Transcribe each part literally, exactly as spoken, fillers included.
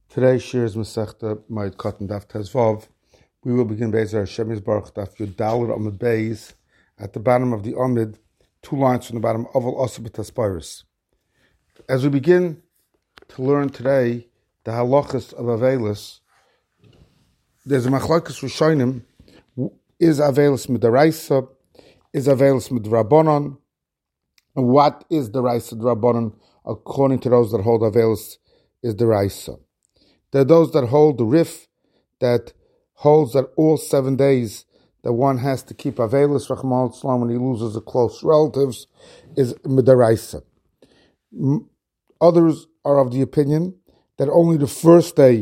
Today, Shir is Masechta Moed Katan Daf Tezvav. We will begin Be'ezer Hashem Yisbarach Daf Yud Dalet Amud Beis at the bottom of the Amud, two lines from the bottom. Oval Asa B'Taspiris. As we begin to learn today the halachas of Avelis, there's a machlokes Rishonim. Is Avelis Midaraisa? Is Avelis Midrabanan? And what is the Raisa Drabanan according to those that hold Avelis is the Raisa? There are those that hold the Rif, that holds that all seven days that one has to keep Avelis Rachmana litzlan when he loses a close relatives is Midaraisa. Others are of the opinion that only the first day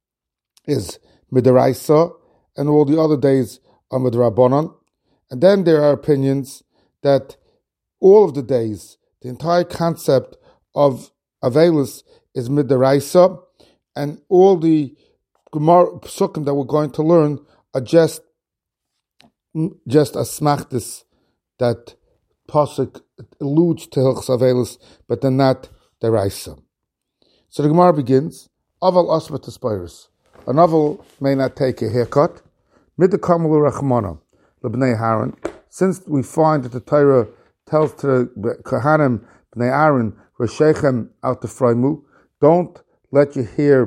is Midaraisa and all the other days are Midrabanan. And then there are opinions that all of the days, the entire concept of Avelis is Midaraisa, and all the Gemara Psukim that we're going to learn are just just a smachtis that Pasuk alludes to Hilchos Avelis, but they're not Deraisa. So the Gemara begins, Aval Asvat Aspiris. A novel may not take a haircut. Midakamalu Rachmana, Lebnei Haran. Since we find that the Torah tells to the Kohanim, Bnei Aaron, Reshechem out the Fraimu, don't let your hair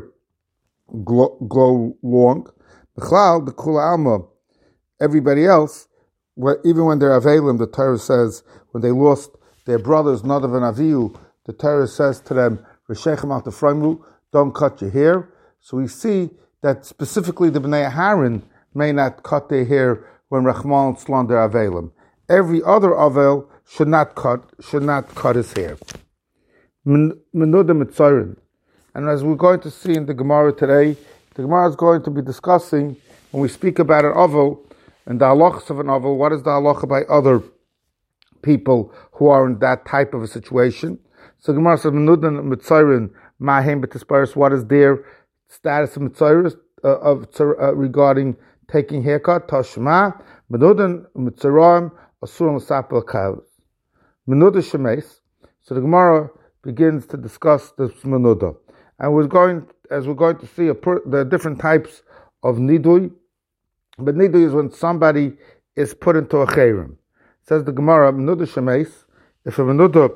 glow, glow long. B'chlal, the Kula Alma, everybody else, even when they're Avelim, the Torah says, when they lost their brothers, Nadav and Avihu, the Torah says to them, Reshechem out the Fraimu, don't cut your hair. So we see that specifically the Bnei Aaron may not cut their hair when Rachmana litzlan they're Avelim. Every other Avel should not cut, should not cut his hair. Menuda Mitzorin. And as we're going to see in the Gemara today, the Gemara is going to be discussing, when we speak about an Avel, and the halachas of an Avel, what is the halacha by other people who are in that type of a situation? So the Gemara says, Menuda Mitzorin, Mahem B'Tisparis, what is their status of Mitzoris, uh, of, uh, regarding taking haircut? Tashma, Menuda Mitzorim, Asur L'Sapel Kalos. Menuda Shemes. So the Gemara begins to discuss this Menuda. And we're going, as we're going to see, a per, there are different types of nidui. But nidui is when somebody is put into a chayrim. Says the Gemara, Menuda Shemes, if a Menuda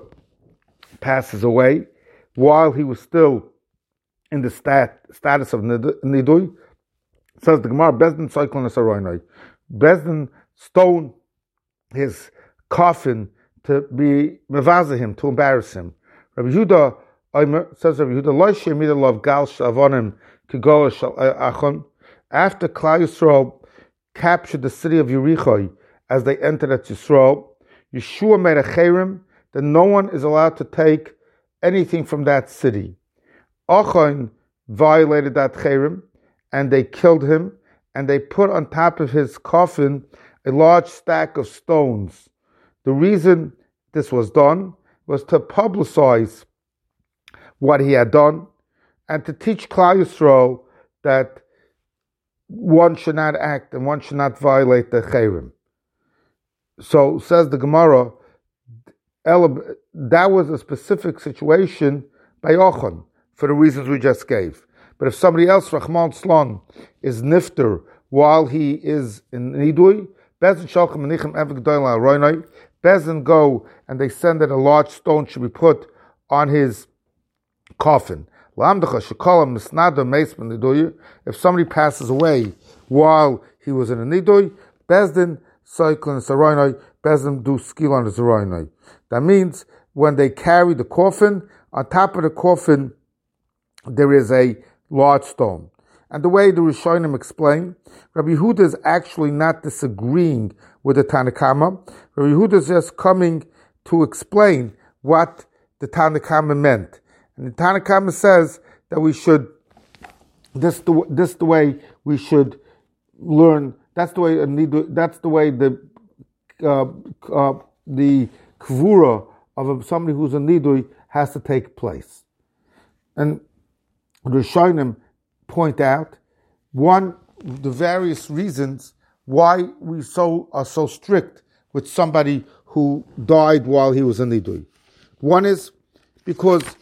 passes away while he was still in the stat, status of nidui, says the Gemara, Bezdin Cyclone Saroinai. Bezdin stone his coffin to be mevaza him, to embarrass him. Rabbi Yehuda says Rabbi Yehuda, Lo shemida lov gal shavonim kigol shal achon. After Klal Yisrael captured the city of Yericho as they entered at Yisrael, Yeshua made a chayrim that no one is allowed to take anything from that city. Achon violated that chayrim, and they killed him, and they put on top of his coffin a large stack of stones. The reason this was done was to publicize what he had done and to teach Klal Yisrael that one should not act and one should not violate the chayrim. So says the Gemara, that was a specific situation by Ochon for the reasons we just gave. But if somebody else, Rachmana litzlan, is nifter while he is in nidui, Bezin shalchem menichem eved g'dola roinai, Bezin go and they send that a large stone should be put on his coffin. If somebody passes away while he was in a nidui, Bezdin cyclin saroinai, Bezdin do skill on the saroinai. That means when they carry the coffin, on top of the coffin there is a large stone. And the way the Rishonim explain, Rabbi Yehuda is actually not disagreeing with the Tanna Kama. Rabbi Yehuda is just coming to explain what the Tanna Kama meant. And the Tanna Kama says that we should, this the this the way we should learn. That's the way that's the way the uh, uh, the kvura of somebody who's a nidui has to take place. And the Rishonim point out one the various reasons why we so are so strict with somebody who died while he was a nidui. One is because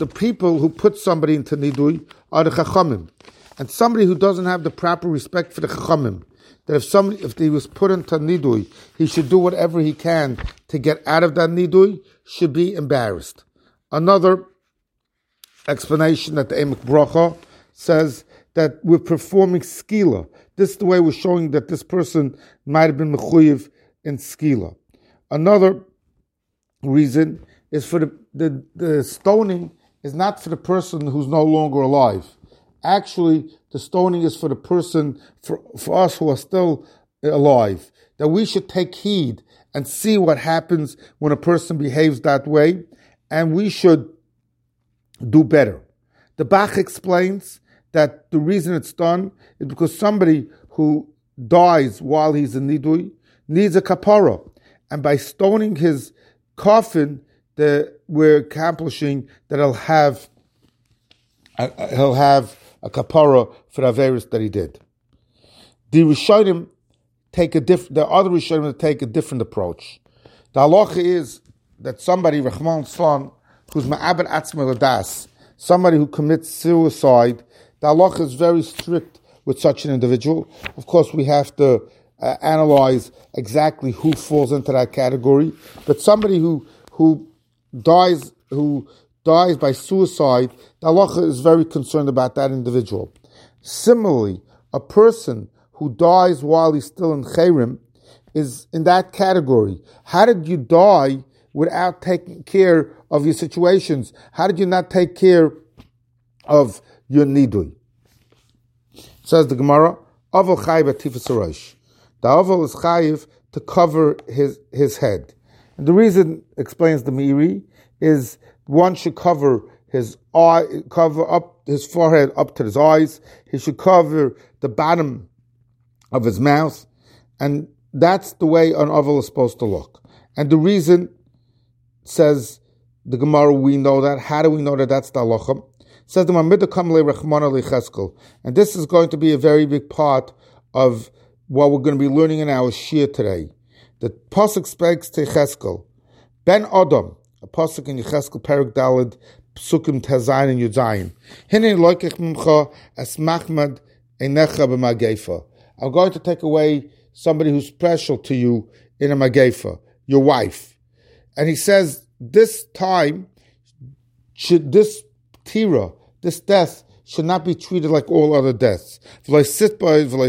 the people who put somebody into nidui are the chachamim, and somebody who doesn't have the proper respect for the chachamim, that if somebody, if he was put into nidui, he should do whatever he can to get out of that nidui, should be embarrassed. Another explanation that the Emek Bracha says that we're performing skila. This is the way we're showing that this person might have been mechuyev in skila. Another reason is for the, the, the stoning is not for the person who's no longer alive. Actually, the stoning is for the person, for, for us who are still alive, that we should take heed and see what happens when a person behaves that way, and we should do better. The Bach explains that the reason it's done is because somebody who dies while he's in nidui needs a kapara, and by stoning his coffin, the, we're accomplishing that he'll have uh, he'll have a kapara for the averis that he did. The Rishonim take a diff- the other Rishonim take a different approach. The halacha is that somebody, Rachman Son, who's ma'abed atzmei l'das, somebody who commits suicide, the halacha is very strict with such an individual. Of course, we have to uh, analyze exactly who falls into that category. But somebody who who dies who dies by suicide, the halacha is very concerned about that individual. Similarly, a person who dies while he's still in chayrim is in that category. How did you die without taking care of your situations? How did you not take care of your nidui? Says the Gemara, Aval chayiv atifas harosh. The aval is chayiv to cover his, his head. And the reason, explains the Meiri, is one should cover his eye, cover up his forehead up to his eyes. He should cover the bottom of his mouth, and that's the way an aval is supposed to look. And the reason, says the Gemara, we know that. How do we know that that's the halacha? Says the Mamid Kamle Rechmana Licheskel, and this is going to be a very big part of what we're going to be learning in our shir today. The pasuk speaks to Cheskel, Ben Adam, a pasuk in Yecheskel Perek Daled Psukim Tezayin and Yudayin. Hinei loikech mimcha es machmad einecha b'magefa. I'm going to take away somebody who's special to you in a magefa, your wife. And he says, this time, should this tira, this death, should not be treated like all other deaths. Don't say a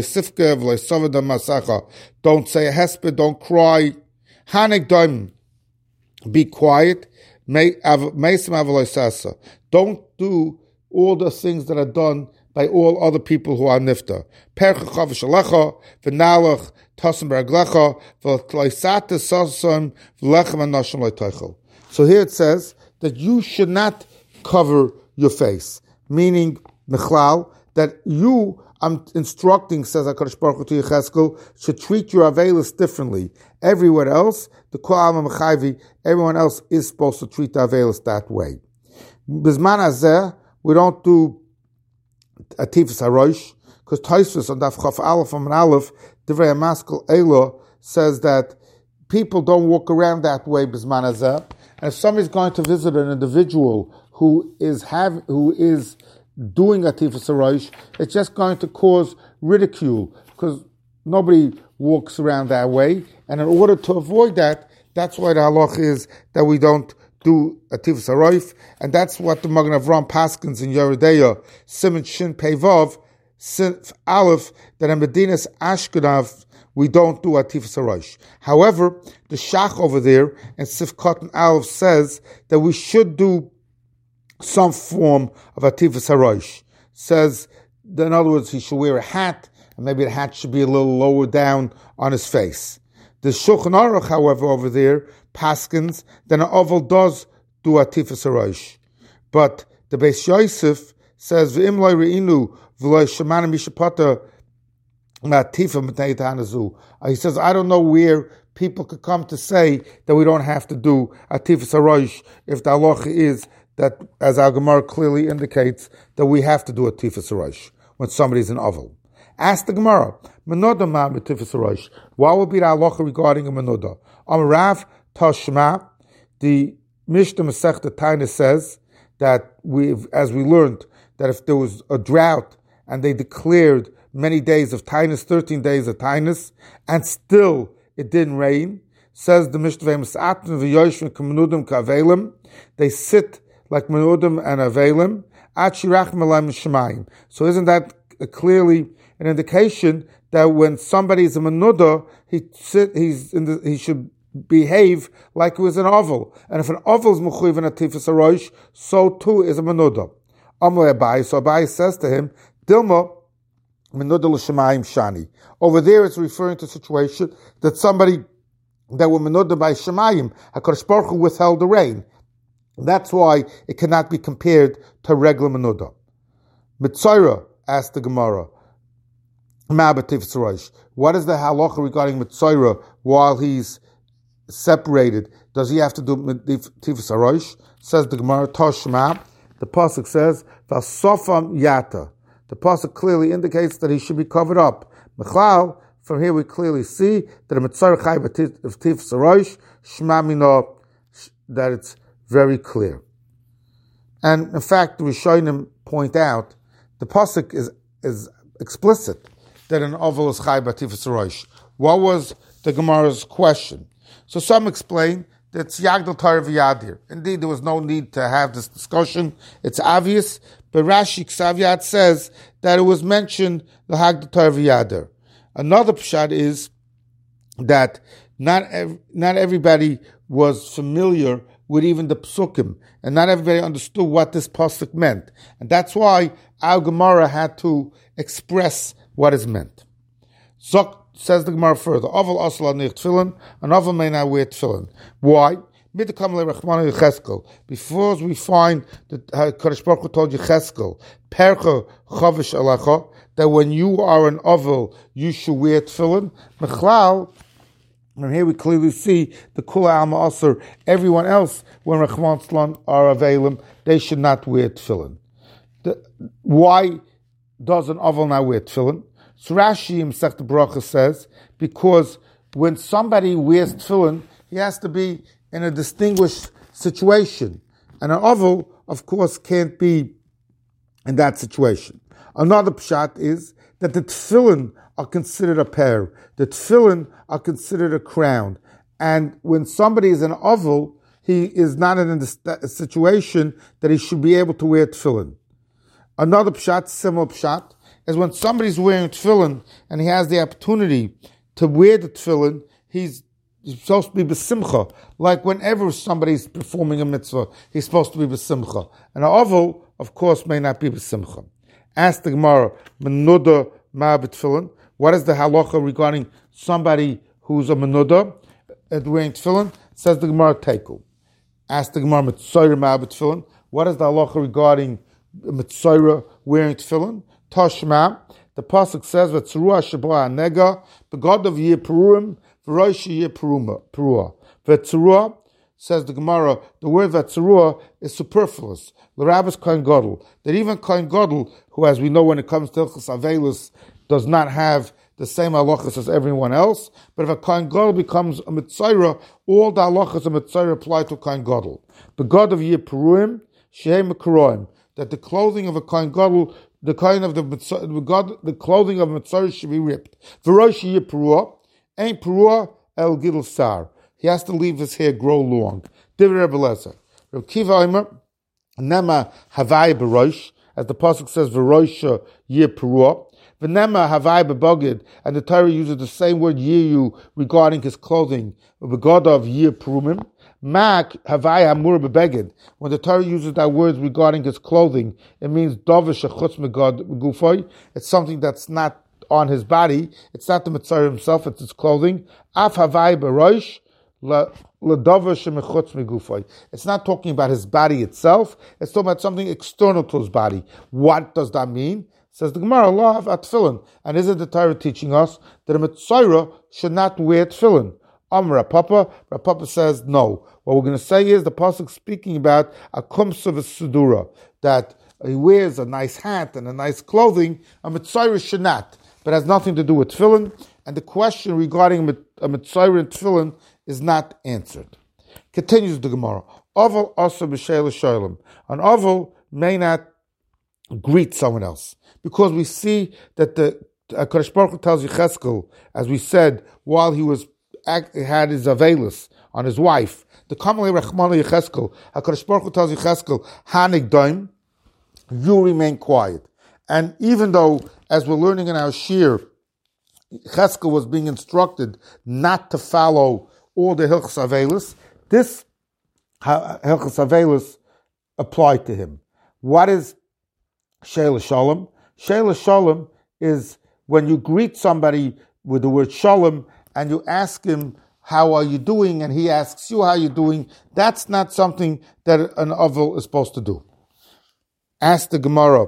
hesped, don't cry. Hanek daim, be quiet. Don't do all the things that are done by all other people who are nifta. So here it says that you should not cover your face, meaning Mechlal, that you, I'm instructing, says HaKadosh Baruch Hu to Yecheskel, should treat your avelis differently. Everywhere else, the Ko'am HaMechayvi, everyone else is supposed to treat the avelis that way. Bizman Hazeh, we don't do Atifas HaRosh, because Tosfos on Daf Chaf Aleph and Aleph, Divrei HaMaskal Eilah, says that people don't walk around that way, Bizman Hazeh, and if somebody's going to visit an individual who is have who is doing Atifas HaRosh, it's just going to cause ridicule, because nobody walks around that way. And in order to avoid that, that's why the halach is that we don't do Atifas HaRosh, and that's what the Magen Avraham paskins in Yeridea, Simon Shin Peivav, Sif Aleph, that in Medinas Ashkenav we don't do Atifas HaRosh. However, the Shach over there in Sif Cotton Aleph says that we should do some form of Atifas HaRosh. Says that in other words, he should wear a hat, and maybe the hat should be a little lower down on his face. The Shulchan Aruch, however, over there, paskins, then an oval does do Atifas HaRosh. But the Beis Yosef says, V'im lo re'inu v'lo shemana mishapata ma'atifa m'tnei ta'anazu. He says, I don't know where people could come to say that we don't have to do Atifas HaRosh if the halacha is that, as our Gemara clearly indicates, that we have to do Atifas HaRosh when somebody's in oval. Ask the Gemara, Menuda ma Atifas HaRosh. What would be the halacha regarding a Menuda? Amarav Tashma, the Mishnah Masechta Taina says that we've, as we learned, that if there was a drought and they declared many days of tainus, thirteen days of tainus, and still it didn't rain, says the Mishnah, they sit like menudim and avelim, so isn't that clearly an indication that when somebody is a menuda, he sit, he's in the, he should behave like it was an oval, and if an oval is mechuyev in a tifus arosh, so too is a menuda. Amle Abai, so Abai says to him, Dilma menuda l'shemayim shani. Over there, it's referring to a situation that somebody that were menuda by shemayim, HaKadosh Baruch Hu withheld the rain. That's why it cannot be compared to regular menuda. Mitzayra asked the Gemara, what is the halacha regarding Mitzayra while he's separated? Does he have to do Tifus Arosh? Says the Gemara, Toshma. The pasuk says, Vasofam Yata. The pasuk clearly indicates that he should be covered up. Mechlal, from here we clearly see that a Mitzayra Chai Tifus Arosh, Shma Mino, that it's very clear. And in fact, the Rishonim point out, the pasuk is, is explicit that an oval is chai b'tifus arosh. What was the Gemara's question? So some explain that it's yagdal tar v'yadir. Indeed, there was no need to have this discussion. It's obvious, but Rashi Ksav says that it was mentioned the hagdal tar v'yadir. Another pshat is that not ev- not everybody was familiar with even the psukim, and not everybody understood what this pasuk meant, and that's why our Gemara had to express what is meant. Zok, says the Gemara further, Oval asla nich tefillin, an oval may not wear tefillin. Why? Before we find that Kadosh Baruch Hu told Yecheskel, Percha chavish alecha, that when you are an oval, you should wear tefillin. Mechlal, and here we clearly see the Kula Alma Asr, everyone else, when Rechman Tzlan are Avelim, they should not wear tefillin. The, why does an oval not wear tefillin? So Rashi in Masechta Bracha says, because when somebody wears tefillin, he has to be in a distinguished situation. And an oval, of course, can't be in that situation. Another pshat is that the tefillin are considered a pair. The tefillin are considered a crown. And when somebody is an oval, he is not in a situation that he should be able to wear tefillin. Another pshat, similar pshat, is when somebody's wearing tefillin and he has the opportunity to wear the tefillin, he's supposed to be besimcha. Like whenever somebody's performing a mitzvah, he's supposed to be besimcha. And an oval, of course, may not be besimcha. Ask the Gemara, menuda ma b'tefillin. What is the halacha regarding somebody who's a menuda and wearing tefillin? Says the Gemara, tekel. Ask the Gemara, mitzayra ma b'tefillin. What is the halacha regarding mitzayra wearing tefillin? Toshma, the pasuk says, "V'tzurua sheba nega, the god of Yir Peruim, v'roish Yir Perua." V'tzurua, says the Gemara, the word v'tzurua is superfluous. L'Rabbis Kohen Gadol, that even Kohen Gadol, who, as we know, when it comes to Hilchos Avelus, does not have the same halachas as everyone else. But if a Kohen Gadol becomes a mitzayra, all the halachas of mitzayra apply to Kohen Gadol. The god of Yir Peruim, shehem mekaroim, that the clothing of a Kohen Gadol, the kind of the the God, the clothing of Mitzvah should be ripped. V'rosh yeh perua, ain't perua el gidl sar. He has to leave his hair grow long. Divrei Rebbe Lezer. Reb Kiva Omer, nema havai b'rosh, as the pasuk says, v'rosh yeh perua. V'nema havai b'bogid, and the Torah uses the same word yehu regarding his clothing. The God of yeh perumim. Mak havai hamur bebeged. When the Torah uses that word regarding his clothing, it means dovish achutz megad gufoy. It's something that's not on his body. It's not the mitzvah himself. It's his clothing. Af havai berosh ledovish mechutz megufoy. It's not talking about his body itself. It's talking about something external to his body. What does that mean? Says the Gemara, Allah of tefillin. And isn't the Torah teaching us that a mitzvah should not wear tefillin? Amr Rapapa, Rapapa says no. What we're going to say is the pasuk speaking about a kumsa v'sudura, that he wears a nice hat and a nice clothing. A mitzvah should not, but has nothing to do with tefillin. And the question regarding a mitzvah and tefillin is not answered. Continues the Gemara. Oval also b'sheila shalom. An oval may not greet someone else, because we see that the HaKadosh Baruch Hu tells Yecheskel, as we said, while he was act, had his avelus on his wife, the Kamalei Rachmana Yecheskel, HaKadosh Baruch Hu tells Yecheskel, Hanig Daim, you remain quiet. And even though, as we're learning in our shir, Yecheskel was being instructed not to follow all the Hilchos Avelus, this Hilchos Avelus applied to him. What is Sheila Shalom? Sheila Shalom is when you greet somebody with the word Shalom and you ask him, how are you doing? And he asks you, how are you doing? That's not something that an Oval is supposed to do. Ask the Gemara,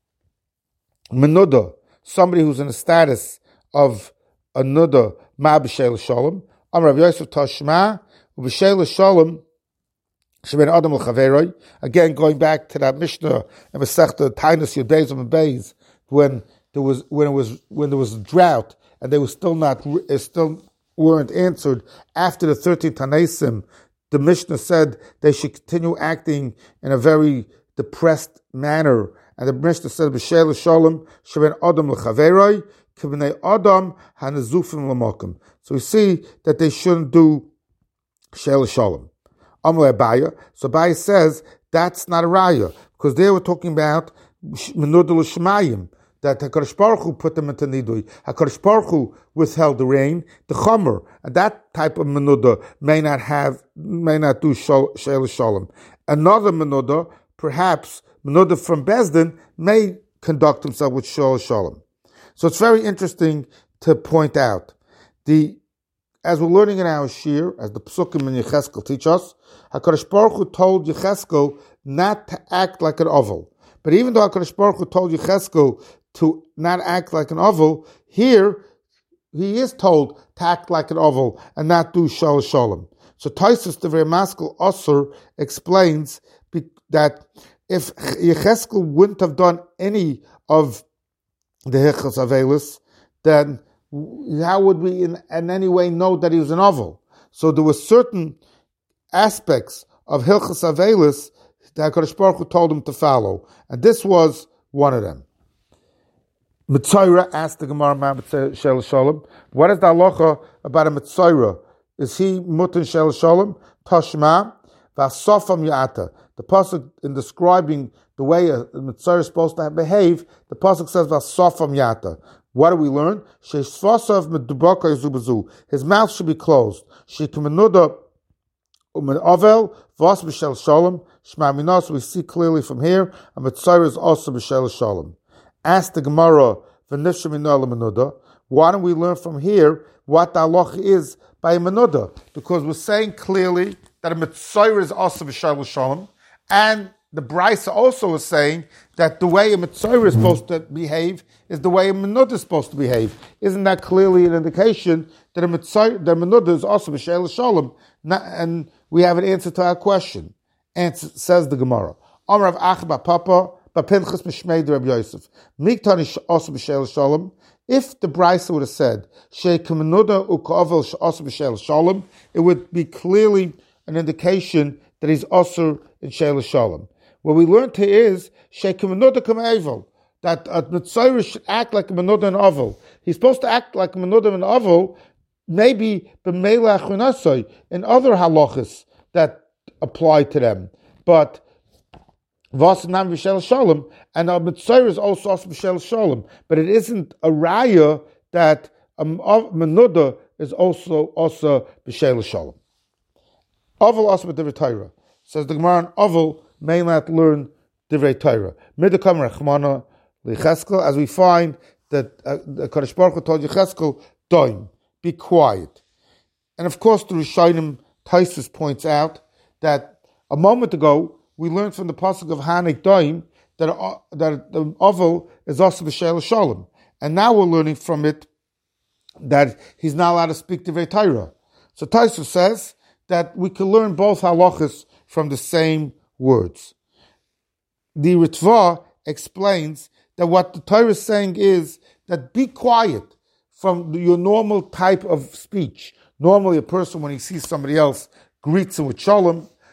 Menuda, somebody who's in a status of a Nuda, Ma b'Sheila Shalom, Amar Rav Yosef Tashma, b'Sheila Shalom, Sheben Adam l'Chaveroi. Again, going back to that Mishnah in Masechta Tainus Yodeizim and Beis, when there was when it was when there was a drought and they were still not still weren't answered after the thirteen Tanaisim, the Mishnah said they should continue acting in a very depressed manner, and the Mishnah said b'Sheila Shalom Sheben Adam l'Chaveroi k'bnei Adam hanazufim l'makom. So we see that they shouldn't do Sheila Shalom. Amalei Abaya. So Abaya says that's not a raya, because they were talking about Menudel Shemayim, that HaKadosh Baruch Hu put them into Nidui. HaKadosh Baruch Hu withheld the rain, the Chomer, and that type of Menuda may not have, may not do Sheila Shalom. Another Menuda, perhaps Menuda from Bezdin, may conduct himself with Sheila Shalom. So it's very interesting to point out the. As we're learning in our shir, as the Psukim in Yecheskel teach us, HaKadosh Baruch Hu told Yecheskel not to act like an oval. But even though HaKadosh Baruch Hu told Yecheskel to not act like an oval, here he is told to act like an oval and not do Shal Shalom. So Taisus, the very Maskell Osir, explains that if Yecheskel wouldn't have done any of the Hilchos Avelus, then how would we in, in any way know that he was an oval? So there were certain aspects of Hilchos Avelus that HaKadosh Baruch Hu told him to follow, and this was one of them. Mitzayra asked the Gemara, Ma Shel Shalom, what is the halacha about a Mitzayra? Is he mutin Shel Shalom? Tashma v'asofam ya'ata. The pasuk in describing the way a Mitzayra is supposed to behave, the pasuk says v'asofam ya'ata. What do we learn? His mouth should be closed. So we see clearly from here, a Mitzayra is also b'shel shalom. Ask the Gemara, why don't we learn from here what the halacha is by a menuda? Because we're saying clearly that a Mitzayra is also b'shel shalom, and the Brisa also is saying that the way a Mitzayra is supposed to behave is the way a Menuda is supposed to behave. Isn't that clearly an indication that a Mitzayra, that a Menuda is also B'Sheila Shalom? And we have an answer to our question. Answer, says the Gemara. Amar of Achba Papa, Bapinchas Mishmei Rabbi Yosef. Miktani also B'Sheila Shalom. If the Brisa would have said, Sheik Menuda u'ka'avel also B'Sheila Shalom, it would be clearly an indication that he's also in Sheila Shalom. What we learned here is Sheikh Menuda Kamevel, that a Mitzayra should act like a Menuda and Oval. He's supposed to act like a Menuda and Oval, maybe b'meila achunasoi in other halachas that apply to them. But Vasanam B'Shel Shalom, and a Mitzayra is also also B'Shel Shalom. But it isn't a raya that a Menuda is also also B'Shel Shalom. Oval also B'Divrei Torah. Says the Gemara, an Oval may not learn Divrei Torah. Midakam Rechmana L'Yecheskel, as we find that uh, the Kadosh Baruch Hu told Yecheskel, Doim, be quiet. And of course, the Rishonim Taisus points out that a moment ago we learned from the pasuk of Hanik Doim that uh, that the oval is also b'Sheila Shalom, and now we're learning from it that he's not allowed to speak Divrei Torah. So Taisus says that we can learn both halachas from the same words. The Ritva explains that what the Torah is saying is that be quiet from your normal type of speech. Normally a person, when he sees somebody else, greets him with shalom,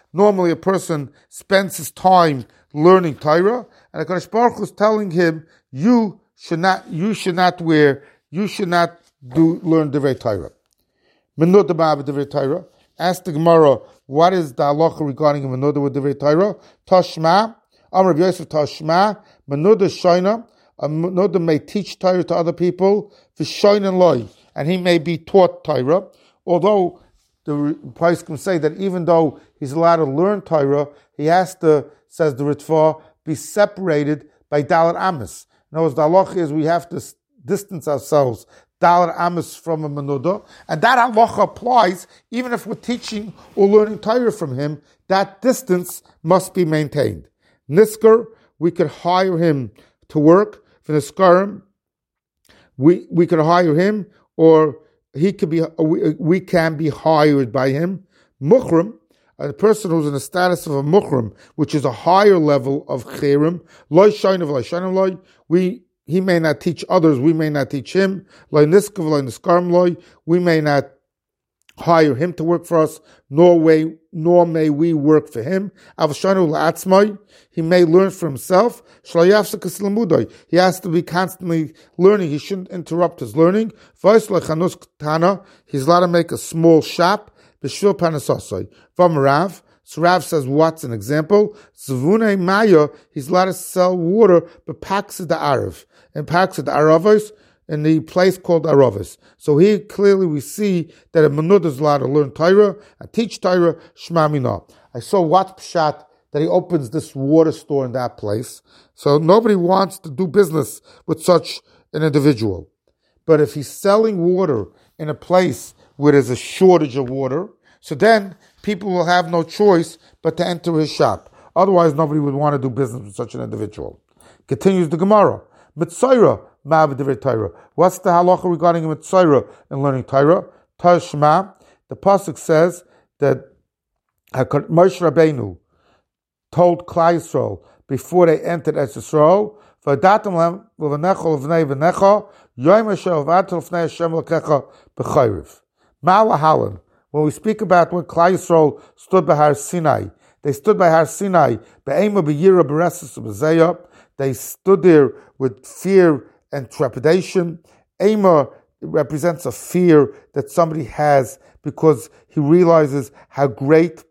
Normally a person spends his time learning Torah, and HaKadosh Baruch Hu is telling him, you should not, you should not wear, you should not do learn Divrei Torah. Menuda ba'ab Divrei Torah. Ask the Gemara, what is the halacha regarding a menuda with Divrei Torah? Tashma, Amar Rav Yosef Tashma, menuda shoina. A menuda may teach Torah to other people, v'shoinen loy, and he may be taught Torah. Although the price can say that even though he's allowed to learn Torah, he has to, says the Ritva, be separated by Dalet Amos. In other words, the halacha is we have to distance ourselves Dalet Amos from a menuda, and that halacha applies even if we're teaching or learning Torah from him. That distance must be maintained. Nisker, we could hire him to work. For Niskarim, we we could hire him, or he could be. We, we can be hired by him. Mukhram, a person who's in the status of a mukhram, which is a higher level of chirim. Loy shainav loy shainav loy. We he may not teach others. We may not teach him. Loy niskav loy niskarim loy. We may not hire him to work for us, nor way, nor may we work for him. He may learn for himself. He has to be constantly learning. He shouldn't interrupt his learning. He's allowed to make a small shop. So Rav says, what's an example? He's allowed to sell water, but packs of the Arav. And packs of the Aravos, in the place called Aravis. So here clearly we see that a menuda is allowed to learn Torah and teach Torah, Shema Mina. I saw what pshat that he opens this water store in that place. So nobody wants to do business with such an individual. But if he's selling water in a place where there's a shortage of water, so then people will have no choice but to enter his shop. Otherwise nobody would want to do business with such an individual. Continues the Gemara. Mitzayra, what's the halacha regarding a mitzayra and learning Torah? Tashma, the pasuk says that Moshe Rabbeinu told Klal Yisrael before they entered Eretz Yisrael, "V'adatam lem v'v'necha l'vnei v'necha yom asher v'atel l'fnei Hashem l'kecha b'chayriv." Malahalan. When we speak about when Klal Yisrael stood by Har Sinai, they stood by Har Sinai be'ema b'yira b'resis b'zeya. They stood there with fear and trepidation. Ema represents a fear that somebody has because he realizes how great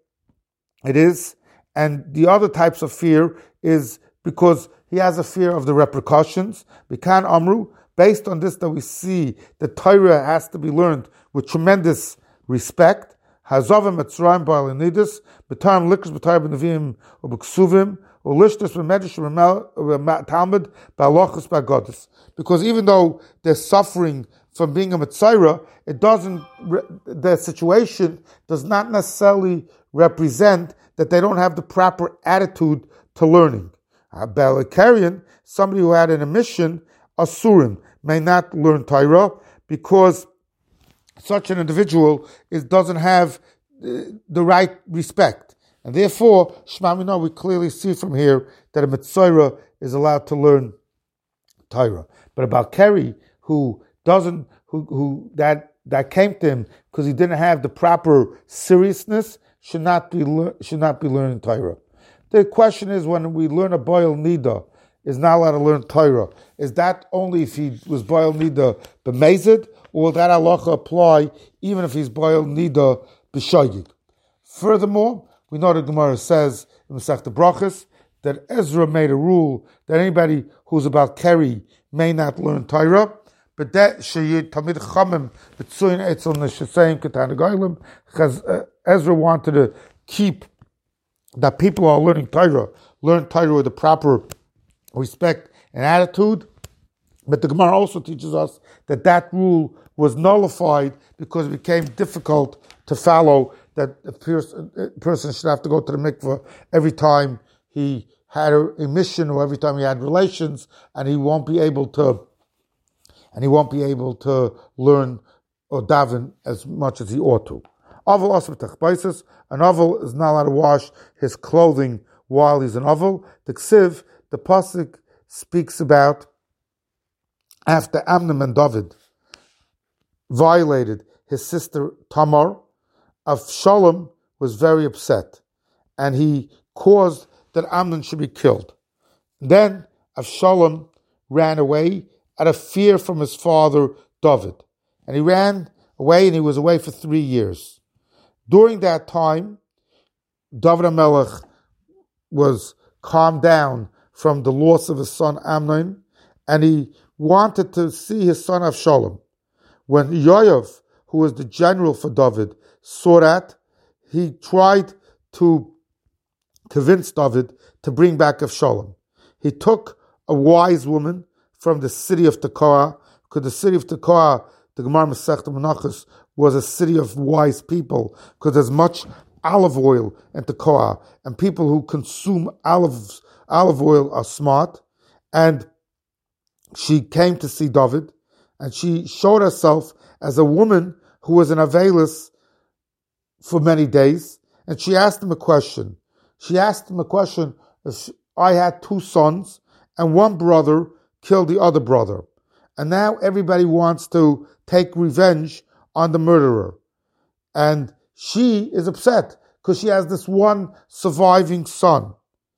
it is. And the other types of fear is because he has a fear of the repercussions. Bikan Amru, based on this that we see that Torah has to be learned with tremendous respect. Hazavim etzraim ba'alinidus, b'tarim likras b'tarim b'nevim u'b'ksuvim, u'lishtus b'medrash b'talmud ba'alochus ba'godis. Because even though they're suffering from being a Mitzayra, it doesn't, their situation does not necessarily represent that they don't have the proper attitude to learning. A Balikarian, somebody who had an emission, Asurim, may not learn Torah because such an individual is, doesn't have uh, the right respect. And therefore, Shema Mina, we clearly see from here that a Mitzayra is allowed to learn Torah. But about Keri, who doesn't, who, who that that came to him because he didn't have the proper seriousness, should not be should not be learning Torah. The question is, when we learn a Boil Nida, is not allowed to learn Torah. Is that only if he was Boil Nida b'mezid, or will that halacha apply even if he's Boil Nida b'shayig? Furthermore, we know the Gemara says in Masechta Brachos that Ezra made a rule that anybody who's about Keri may not learn Torah, but that sheyid tamid chamim b'tzuyin etzel neshasayim ketanagaylim, because Ezra wanted to keep that people who are learning Torah learn Torah with the proper respect and attitude. But the Gemara also teaches us that that rule was nullified because it became difficult to follow, that a person, a person should have to go to the mikveh every time he had a, a mission or every time he had relations, and he won't be able to and he won't be able to learn or daven as much as he ought to. Aval also b'tachbaisis, an aval is not allowed to wash his clothing while he's an aval. The ksiv, the pasuk speaks about after Amnon and David violated his sister Tamar, Avshalom was very upset. and he caused that Amnon should be killed. Then Avshalom ran away out of fear from his father David. And he ran away, and he was away for three years. During that time, David HaMelech was calmed down from the loss of his son Amnon, and he wanted to see his son Avshalom. When Yoav, who was the general for David, saw that, he tried to convince David to bring back Avshalom. He took a wise woman from the city of Tekoa, because the city of Tekoa, the Gemara Masechta Menachos, was a city of wise people, because there's much olive oil in Tekoa, and people who consume olive, olive oil are smart. And she came to see David, and she showed herself as a woman who was an Avelis for many days, and she asked him a question. She asked him a question, if I had two sons, and one brother killed the other brother, and now everybody wants to take revenge on the murderer. And she is upset because she has this one surviving son.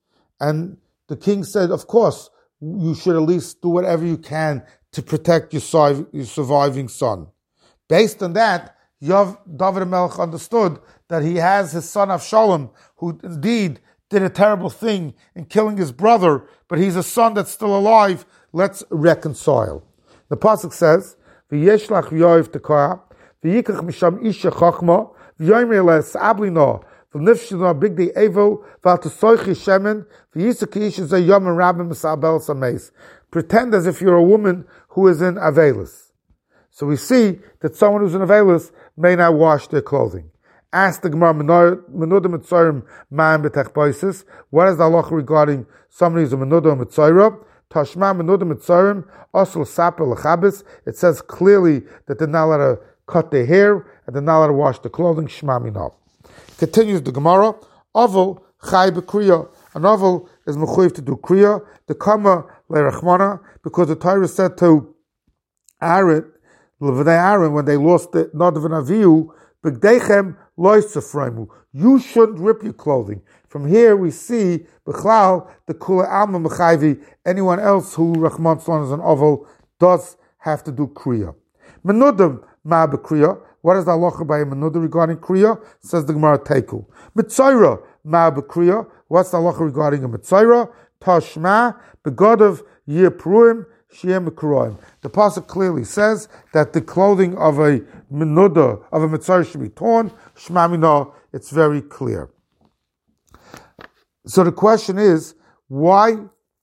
And the king said, of course, you should at least do whatever you can to protect your, your surviving son. Based on that, Yov, David HaMelech understood that he has his son Avshalom, who indeed did a terrible thing in killing his brother, but he's a son that's still alive. Let's reconcile. The pasuk says, "V'yeshlach Yoav Tekoa, v'yikach misham isha chachma, v'yomer les ablino, v'nifshino bigdei evil, v'altesoichi shemen, v'yisuk isha zeh yomen rabim misabel sameis." Pretend as if you're a woman who is in Avelis. So we see that someone who's in Avelis may not wash their clothing. Ask the Gemara, Menuda Mitzorim Ma'am B'tech. What is the halacha regarding somebody who's a Menuda Mitzorim? Tashma Menuda Mitzorim Osel Saper L'Chabis. It says clearly that they're not allowed to cut their hair and they're not allowed to wash the clothing. Shema Minah. Continues the Gemara. Oval Chai B'Kriya. An oval is mechuyev to do kriya. The Kama Le'Rachmana, because the Torah said to Aaron, Aaron, when they lost the Nadav and Avihu, B'gdeichem loisafraimu. You shouldn't rip your clothing. From here we see B'chlal the Kula Alma Mechayvi. Anyone else who Rahman Salon is an oval does have to do kriya. Menudam ma b'kriya. What is the halacha by a menuda regarding kriya? Says the Gemara Teiku. Mitzayra ma b'kriya. What's the halacha regarding a mitzayra? Tashma begodav yipruim. The pasuk clearly says that the clothing of a menuda, of a mitzvah, should be torn. Shema Minah, it's very clear. So the question is, why,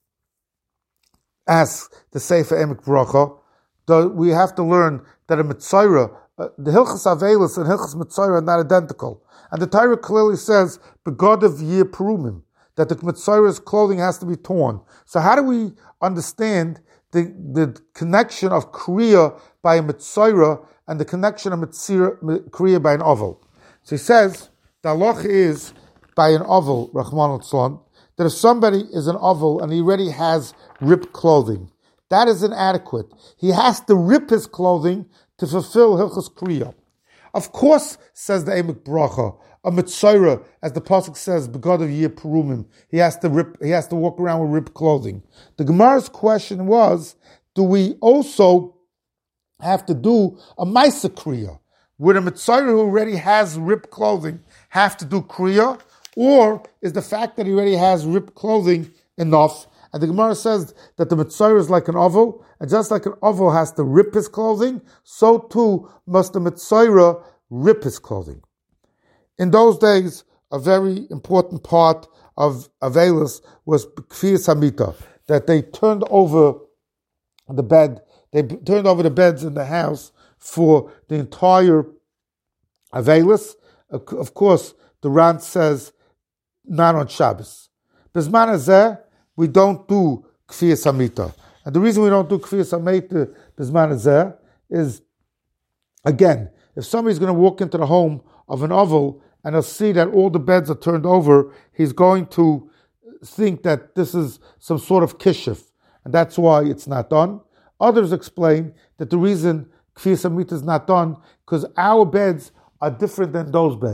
as the Sefer Emek Bracha, do we have to learn that a mitzvah, uh, the Hilchas Avelis and Hilchas Mitzvah are not identical. And the Torah clearly says, Begodav Yir Perumim, that the mitzvah's clothing has to be torn. So how do we understand The, the connection of Kriya by a Mitzayra and the connection of Mitzira, Kriya by an Oval? So he says, the halacha is by an Oval, Rahman al-Tzlan, that if somebody is an Oval and he already has ripped clothing, that is inadequate. He has to rip his clothing to fulfill Hilchos Kriya. Of course, says the Emek Bracha, a Mitzayra, as the pasuk says, "Begod of Yir Perumim," he has to rip. He has to walk around with ripped clothing. The Gemara's question was: do we also have to do a Maisa Kriya? Would a Mitzayra who already has ripped clothing have to do Kriya, or is the fact that he already has ripped clothing enough? And the Gemara says that the Mitzayra is like an oval, and just like an oval has to rip his clothing, so too must the Mitzayra rip his clothing. In those days, a very important part of Avelis was Kfiyas Hamita, that they turned over the bed, they turned over the beds in the house for the entire Avelis. Of course, the Ran says, not on Shabbos. Bisman Hazeh, we don't do Kfiyas Hamita. And the reason we don't do Kfiyas Hamita Bisman Hazeh is, again, if somebody's going to walk into the home of an oval and he'll see that all the beds are turned over, he's going to think that this is some sort of kishif, and that's why it's not done. Others explain that the reason Kfiyas Hamita is not done because our beds are different than those beds.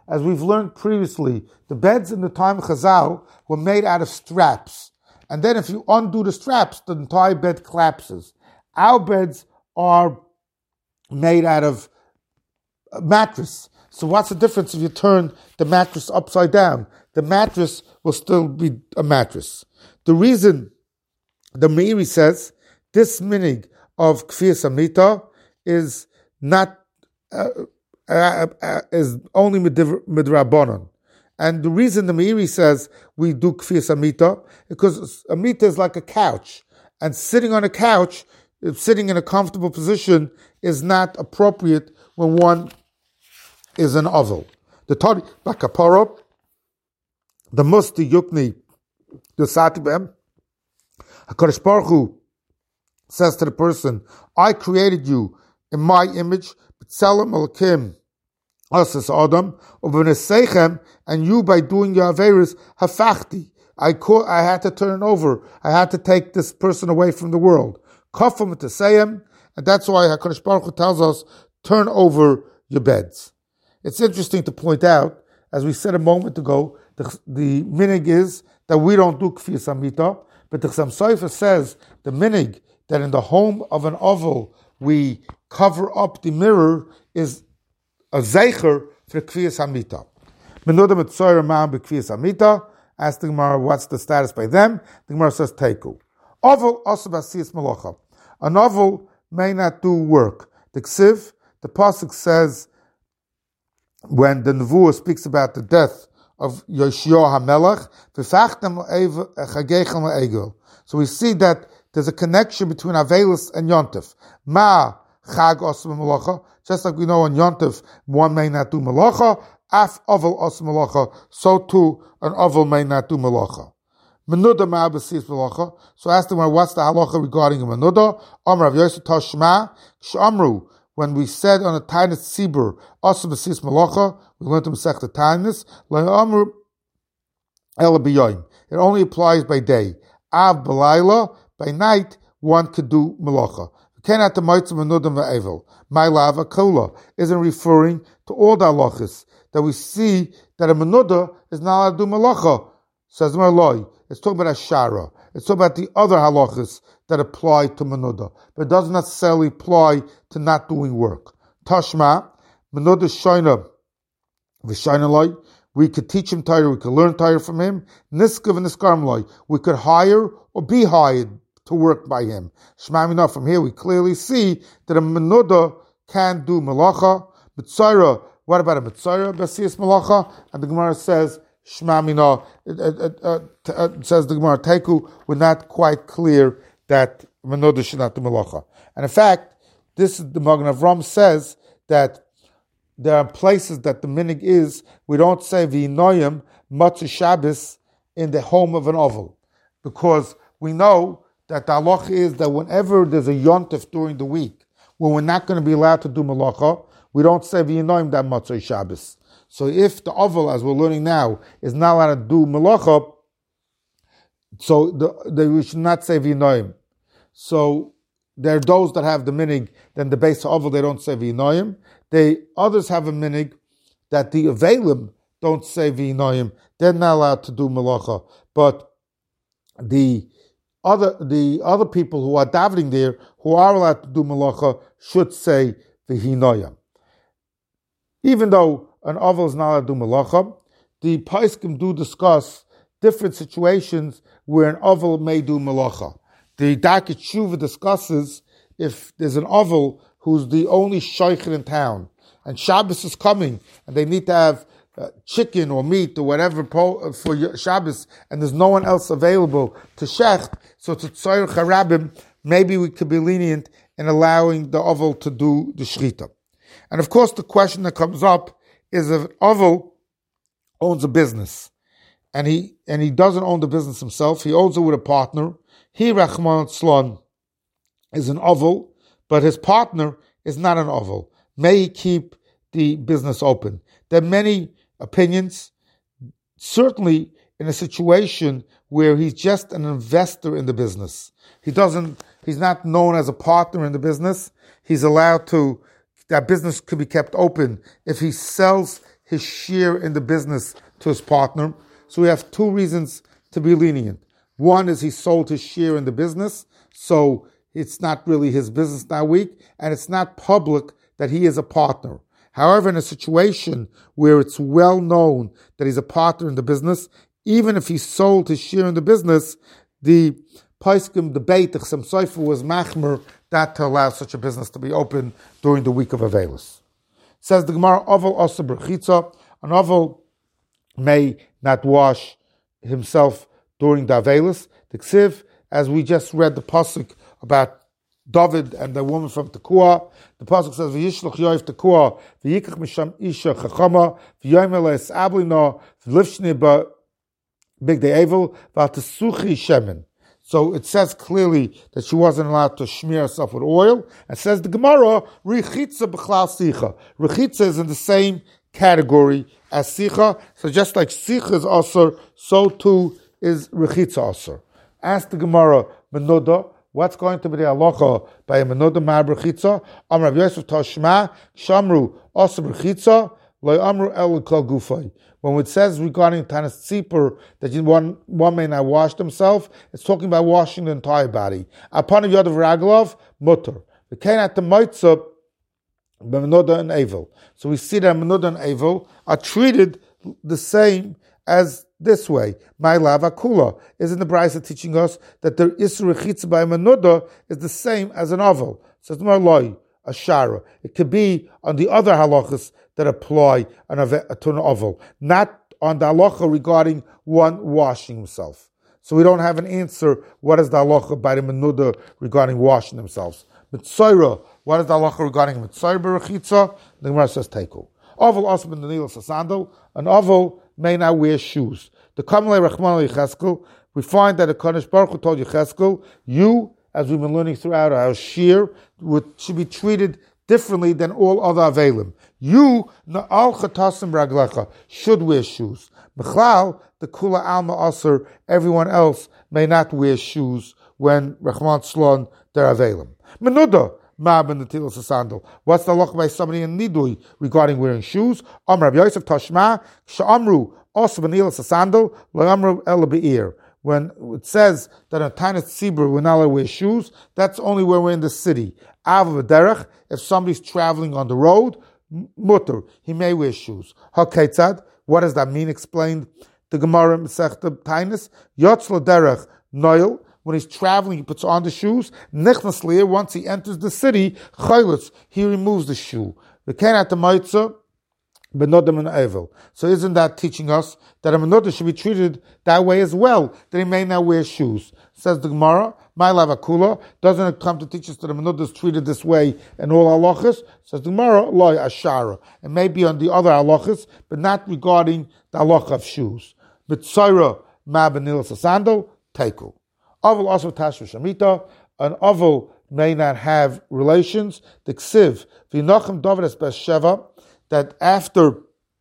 as we've learned previously, the beds in the time of Chazal were made out of straps. And then if you undo the straps, the entire bed collapses. Our beds are made out of a mattress. So what's the difference if you turn the mattress upside down? The mattress will still be a mattress. The reason the Meiri says this minig of Kfiyas Amita is not uh, uh, uh, is only midrabanan, and the reason the Meiri says we do Kfiyas Amita because Amita is like a couch, and sitting on a couch, sitting in a comfortable position, is not appropriate when one is an oval. The Tari Bakapara, the Musti Yukni, the Satibem, HaKadosh Baruch Hu says to the person, I created you in my image, B'Tselem Elokim, Asas Adam, U'B'Nesechem, and you by doing your Averis, Hafachti, I caught, I had to turn over, I had to take this person away from the world. Kafam T'Seyem, and that's why HaKadosh Baruch Hu tells us, turn over your beds. It's interesting to point out, as we said a moment ago, the, the minig is that we don't do Kfiyas Amita, but the Chassam Sofer says the minig that in the home of an oval we cover up the mirror is a zeicher for Kfiyas Amita. Menuda Mitzorah Ma'am B'Kfiyas Amita. Ask the Gemara, what's the status by them? The Gemara says Teiku. Oval also Basiyas Malacha. An oval may not do work. The Ksiv, the pasuk says, when the Nevuah speaks about the death of Yoshua HaMelech, so we see that there's a connection between Avelis and Yontif. Ma Chag Osam Malacha, just like we know on Yontif, one may not do Malacha, Af Oval Osam Malacha, so too an Oval may not do Malacha. Menuda Ma B'Sis Malacha, so ask them what's the halacha regarding a Menuda? Amr Rav Yosef Tashma, Shamru, when we said on a Tainus Tzibur, Osam B'Sis Malacha, we learned to Masech the Tainus, Amr El B'Yoyim. It only applies by day. Av B'Layla, by night, one could do Malacha. Cannot the Moitz Menuda Va'evel. My lava Kola isn't referring to all the halachas that we see that a Menuda is not allowed to do Malacha. Says Marloi. It's talking about Ashara. It's talking about the other halachas that apply to Menuda, but it doesn't necessarily apply to not doing work. Tashma, Menuda Shoina, V'Shoinaloi, we could teach him Torah, we could learn Torah from him. Niskav and Niskarmloi, we could hire or be hired to work by him. Shmamina, from here we clearly see that a Menuda can do Malacha. Mitzayra, what about a Mitzayra? Basiyas Malacha? And the Gemara says, Shmamina, it, it, it, it says the Gemara, Teiku, we're not quite clear that Menuda should not do Malacha. And in fact, this is the Magen Avram says that there are places that the minig is, we don't say V'inoyim Matzah Shabbos in the home of an oval. Because we know that the halacha is that whenever there's a yontif during the week, when we're not going to be allowed to do Malacha, we don't say V'inoyim that Matzah Shabbos. So if the oval, as we're learning now, is not allowed to do Malacha, so the, the, we should not say V'inoyim. So there are those that have the minig, then the base of oval, they don't say V'inoyim. They, others have a minig that the Avelim don't say V'inoyim. They're not allowed to do Malacha. But the other the other people who are davening there, who are allowed to do Malacha, should say V'hinoyim. Even though an oval is not allowed to do Malacha, the Paiskim do discuss different situations where an oval may do Malacha. The Darkei Tshuva discusses if there's an oval who's the only shaykhid in town, and Shabbos is coming, and they need to have uh, chicken or meat or whatever po- for Shabbos, and there's no one else available to shecht, so to tzorech harabim, maybe we could be lenient in allowing the oval to do the shechita. And of course, the question that comes up is if an oval owns a business, and he and he doesn't own the business himself, he owns it with a partner. He, Rachman Tzlon, is an oval, but his partner is not an oval. May he keep the business open? There are many opinions. Certainly in a situation where he's just an investor in the business. He doesn't, he's not known as a partner in the business. He's allowed to, that business could be kept open if he sells his share in the business to his partner. So we have two reasons to be lenient. One is he sold his share in the business, so it's not really his business that week, and it's not public that he is a partner. However, in a situation where it's well known that he's a partner in the business, even if he sold his share in the business, the Paiskim debate, the Chassam Sofer was machmer that to allow such a business to be open during the week of Avelis. Says the Gemara, Oval Osa Berchitza, an Oval may not wash himself during the Avelis. The Ksiv, as we just read the pasuk about David and the woman from Tekoa, the pasuk says, "V'yishlach Yoav Tekoa, v'yikach misham isha chachama, v'yomer es ablina, v'lifshne ba big day evil, v'atasuchi shemen." So it says clearly that she wasn't allowed to smear herself with oil. And says the Gemara, Rechitza b'chlal sicha. Rechitza is in the same category as sicha. So just like sicha is asur, so too is rechitza asur. Ask the Gemara, Menuda, what's going to be the halacha by a Menuda mar rechitza? Amar Rav Yosef Tashma, Shamru asur rechitza, lo amru el kol gufay. When it says regarding Tanis Tzipur that you, one, one may not wash themselves, it's talking about washing the entire body. Upon a Yod of Raglov, mutter. We came at the Moitzah, Menuda and Avil. So we see that Menuda and Avil are treated the same as this way. My lava kula. Isn't the Brisa teaching us that the Isra Chitza by Menuda is the same as an Avil? So it's more loy, a shara. It could be on the other halachas that apply on a, to an oval, not on the halacha regarding one washing himself. So we don't have an answer, what is the halacha by the menuda regarding washing themselves. Mitzayra, what is the halacha regarding mitzayra berachitza? The Gemara says teiku. Oval also in the needle sandal, an oval may not wear shoes. The Kamalei Rachman Yecheskel, we find that the Kadosh Baruch Hu told Yecheskel, you, as we've been learning throughout our shir, would, should be treated differently than all other avelim. You, na'al chatasim raglecha, should wear shoes. B'chlal, the kula alma aser, everyone else may not wear shoes when Rachman Slon, they're avelim. Menuda, ma ben netilas sandal. What's the halacha by somebody in nidui regarding wearing shoes? Amar Rav Yosef Tashma, sha'amru also benilas sandal, la'amru el be'ir. When it says that a Tanis Tzibur we're not allowed to wear shoes, that's only when we're in the city. Av derech, if somebody's traveling on the road, mutter, he may wear shoes. Hakeitzad, what does that mean? Explained the Gemara Masechta Tainus. Yotz derech noil, when he's traveling, he puts on the shoes. Nichnas li'ir, once he enters the city, chaylutz, he removes the shoe. The kenat the meitzah, Benodam and Evil. So isn't that teaching us that a Menuda should be treated that way as well, that he may not wear shoes? Says the Gemara, my lavakula, doesn't it come to teach us that a Menuda is treated this way in all halachas? Says the Gemara, loy ashara. It may be on the other halachas, but not regarding the halacha of shoes. B'tzaira ma benilas sandal, teiku. Oval also tashva shamita, an oval may not have relations. The ksiv, v'nochem David es Beersheva, that after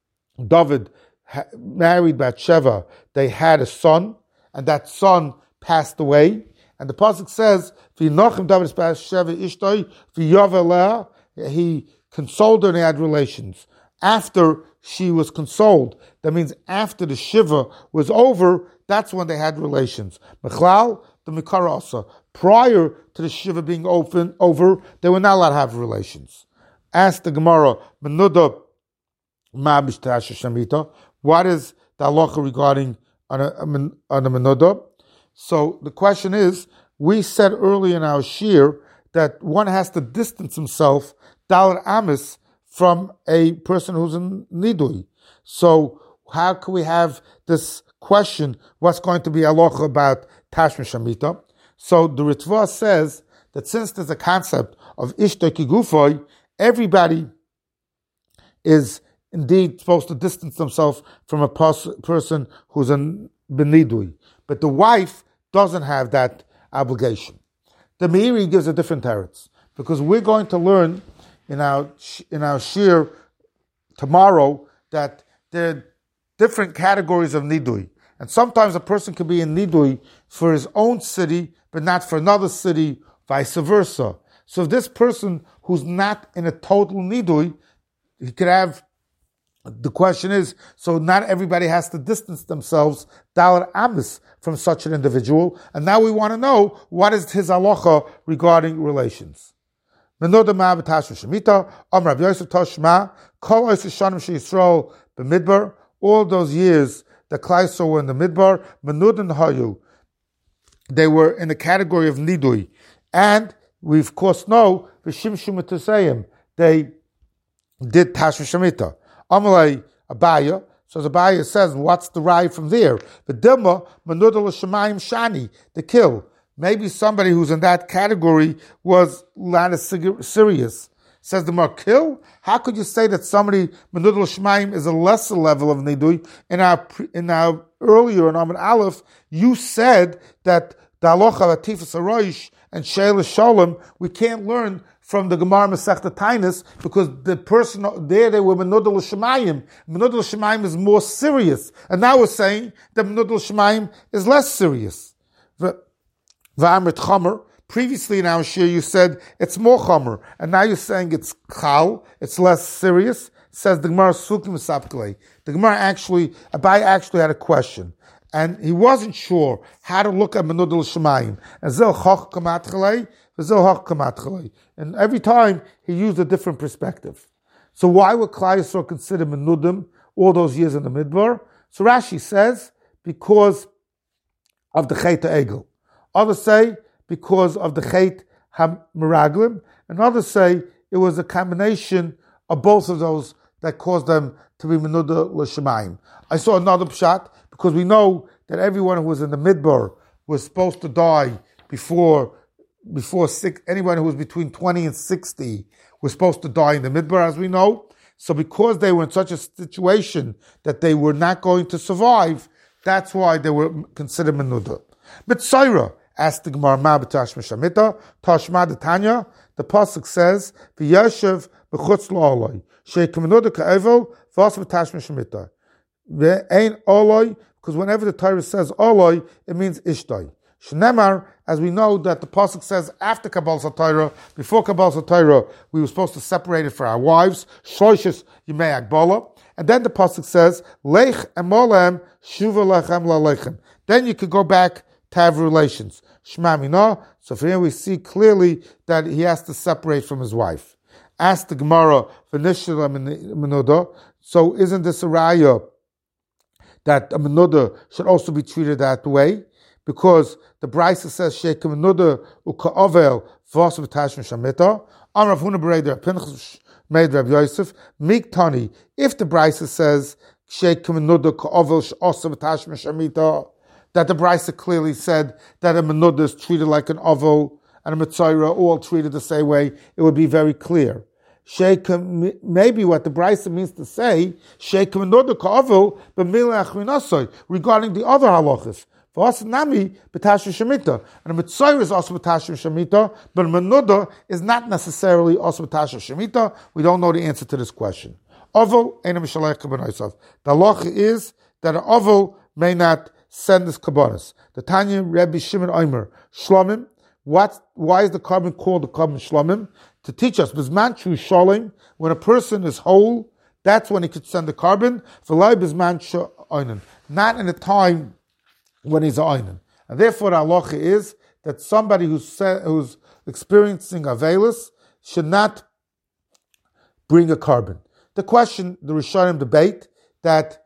David ha- married Bathsheba, they had a son, and that son passed away. And the pasuk says, "V'nochem David Bathsheba ishtoi v'yaveleh." He consoled her and they had relations. After she was consoled, that means after the shiva was over, that's when they had relations. Mechlal, the mikara also. Prior to the shiva being open, over, they were not allowed to have relations. Ask the Gemara, Menuda ma b'shtasha shamita. What is the halacha regarding on a, on a Menuda? So the question is, we said early in our shir that one has to distance himself, dalar amis, from a person who's in nidui. So how can we have this question, what's going to be halacha about tashma shamita? So the Ritva says that since there's a concept of ishta kigufoy, everybody is indeed supposed to distance themselves from a pos- person who's in benidui. But the wife doesn't have that obligation. The Meiri gives a different teretz, because we're going to learn in our in our shir tomorrow that there are different categories of nidui. And sometimes a person can be in nidui for his own city, but not for another city, vice versa. So if this person who's not in a total nidui, he could have The question is, so not everybody has to distance themselves dalar amis from such an individual, and now we want to know what is his halacha regarding relations. Menuda ma b'tashma shemita, Amar Rav Yosef Toshma, Kol Ois Shanim She'Yisrael b'Midbar, all those years that Klal Yisrael were in the Midbar, Menudan Hayu, they were in the category of Nidui, and we of course know v'shimshu mitzayim, they did Tashma Shemita. Amalei Abaya, so Abaya says, what's the ride from there? The Dilma, Menuda l'Shemayim Shani, the kill. Maybe somebody who's in that category was not as serious. Says the Mar, kill? How could you say that somebody, Menuda l'Shemayim, is a lesser level of Nidui? In our, in our earlier, in Amid Aleph, you said that the halacha of Atifas Aroish and Sheila Shalom, we can't learn from the Gemara Masechta Tainis, because the person there, they were Menuda l'Shemayim. Menuda l'Shemayim is more serious. And now we're saying that Menuda l'Shemayim is less serious. V'amrit Chomer, previously in our shir you said it's more Chomer, and now you're saying it's Chal, it's less serious. Says the Gemara Sukim Sapklei. The Gemara actually, Abai actually had a question, and he wasn't sure how to look at Menuda l'Shemayim. And Zel Choch Kamat And every time he used a different perspective. So why would Klal Yisrael consider Menudim all those years in the Midbar? So Rashi says, because of the Chet HaEgel. Others say, because of the Chet HaMeraglim. And others say, it was a combination of both of those that caused them to be Menuda l'Shemayim. I saw another pshat, because we know that everyone who was in the Midbar was supposed to die before Before six, anyone who was between twenty and sixty was supposed to die in the Midbar, as we know. So because they were in such a situation that they were not going to survive, that's why they were considered Menuda. But Saira asked the Gemara, Ma b'tashma shamita, tashma d'tanya, the pasuk says, v'yashav b'chutz la'oloi, she'ek Menuda ka'evel, v'as b'tashma shamita. Ve'ein oloi, because whenever the Torah says oloi, it means ishtoi. Shnemar, as we know that the pasuk says after Kabbalah Torah, before Kabbalah Torah, we were supposed to separate it for our wives. Shoishes Yimei Agbala, and then the pasuk says Lech Emolem Shuva Lechem LaLechem. Then you could go back to have relations. Shema Mina. So for here we see clearly that he has to separate from his wife. Ask the Gemara V'nishla Menuda. So isn't this a raya that a Menuda should also be treated that way? Because the Brisa says Sheikh Menuda uKa'avel v'as v'tashma shamita. Amar Rav Huna Bereder Pinchas made Rav Yosef Miktani. If the Brisa says Sheikh Menuda ka'avel sh'asa v'tashma shamita, that the Brisa clearly said that a Menuda is treated like an avel and a Mitzayra all treated the same way, it would be very clear. Sheikh, maybe what the Brisa means to say Sheikh Menuda ka'avel b'milach minasoi regarding the other halachas. For us, Nami, B'tashma Shemitah. And a Mitzayr is also B'tashma Shemitah, but a Menuda is not necessarily also B'tashma Shemitah. We don't know the answer to this question. Oval, Eina Mishalech Kabbanah. The halacha is that an oval may not send his kabbanas. The Tanya, Rebbe Shimon Omer, Shlomim. What, why is the carbon called the carbon Shlomim? To teach us, Bizman Chu Sholem, when a person is whole, that's when he could send the carbon. V'lai Bizman Chu Oinen. Not in a time when he's Oinen. And therefore the halacha is that somebody who's, who's experiencing Avelis should not bring a carbon. The question, the Rishonim debate, that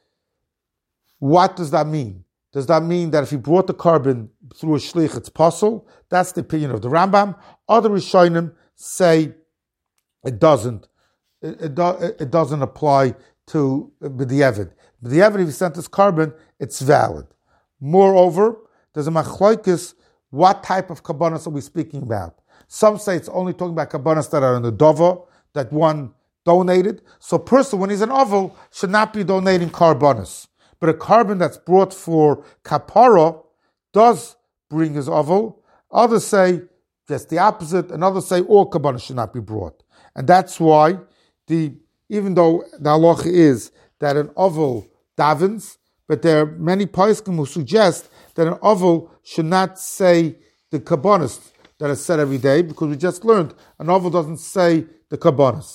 what does that mean? Does that mean that if he brought the carbon through a shlich, it's possible? That's the opinion of the Rambam. Other Rishonim say it doesn't. It, it, do, it doesn't apply to B'di'evid. B'di'evid, if he sent his carbon, it's valid. Moreover, there's a machlokes, what type of kabbanas are we speaking about? Some say it's only talking about kabbanas that are in the dova, that one donated. So a person, when he's an oval, should not be donating karbanas. But a carbon that's brought for kapara does bring his oval. Others say just the opposite, and others say all kabbanas should not be brought. And that's why, the even though the halacha is that an oval davens, but there are many poskim who suggest that an oval should not say the kabbanas that are said every day, because we just learned an oval doesn't say the kabbanas.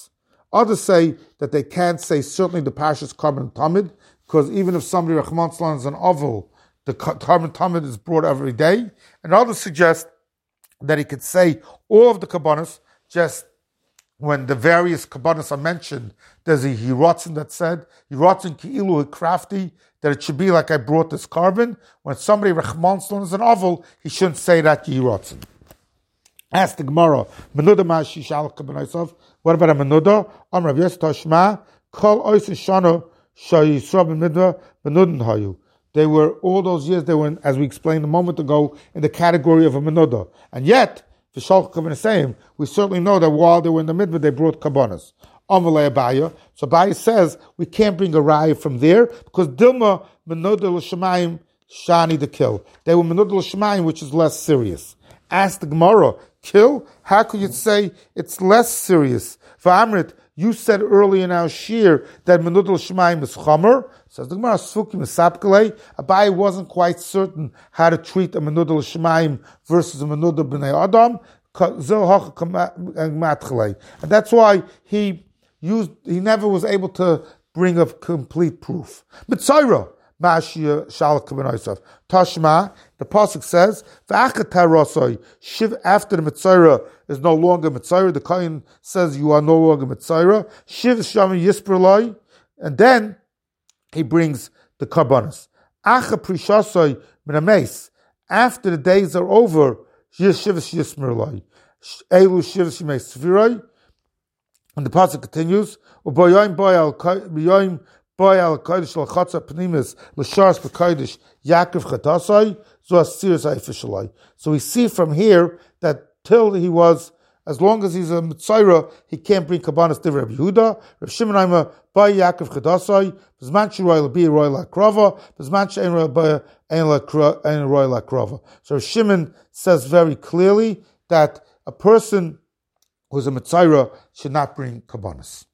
Others say that they can't say certainly the Parshas Karban Tamid, because even if somebody, Rahman Salan, is an oval, the Karban Tamid is brought every day. And others suggest that he could say all of the Kabbanas, just when the various Kabbanas are mentioned, there's a Hirotzen that said, Hirotzen Ki'ilu Crafty, that it should be like I brought this carbon. When somebody, Rahman Salan, is an oval, he shouldn't say that Hirotzen. Ask the Gemara, Menuda Ma'ashi Shalach Kabbanaisav, what about a Menuda? Am Rav Yosef Tashma, Kol Oisin Shana, Shayisra B'Midva, Menudin Hayu. They were, all those years, they were, in, as we explained a moment ago, in the category of a Menuda. And yet, the Shalach Kabbanaisav, we certainly know that while they were in the Midva, they brought Kabbanas. Amalei Abaya. So Abaya says, we can't bring a raya from there, because Dilma, Menuda L'Shamayim, Shani the kill. They were Menuda L'Shamayim, which is less serious. Ask the Gemara, kill? How could you say it's less serious? V'amrit, you said earlier in our shir that Menudal Shemaim is Chomer. Says the Gemara, Sukim Sapkalei. Abai wasn't quite certain how to treat a Menudal Shemaim versus a Menudal B'nai Adam. And that's why he used, he never was able to bring a complete proof. Mitzayra. Mashia Shalach Kabbanaisav. Tashma, the pasuk says, Shiv after the Mitzayra is no longer Mitzayra. The Kohen says you are no longer Mitzayra. Shiv Shami Yisperlai, and then he brings the Karbanas. Acha Prishasai Minames. After the days are over, Shiv Yisperlai. Elu Shiv Shimes Svirai. And the pasuk continues, Ubayim Bayal Bayim Boy al Kodesh al Chatza Pnimis L'Shars B'Kodesh Yaakov Chatasai Zo Asiris Aifishalai. So we see from here that till he was, as long as he's a Mitzayra, he can't bring Kabbanas to Rabbi Yehuda. Rav Shimon Aimer Boy Yaakov Chatasai B'Zman Shiroi L'Bi Roi L'Akrava B'Zman She'en Roi Boy Ein Roi L'Akrava. So Rav Shimon says very clearly that a person who's a Mitzayra should not bring Kabbanas.